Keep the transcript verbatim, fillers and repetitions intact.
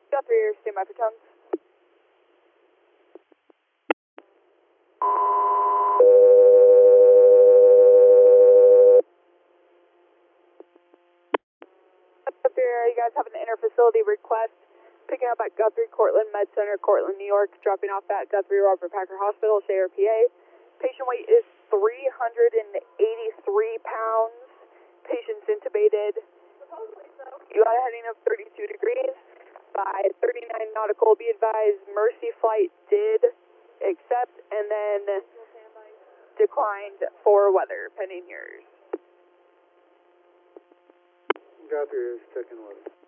Guthrie here, stay my for tons. Guthrie here, you guys have an interfacility request. Picking up at Guthrie Cortland Med Center, Cortland, New York. Dropping off at Guthrie Robert Packer Hospital, Shayer, P A. Patient weight is three hundred eighty-three pounds. Patient's intubated. You got a heading of thirty-two degrees by thirty-nine nautical. Be advised, Mercy flight did accept and then declined for weather, pending yours. Guthrie is sticking with it.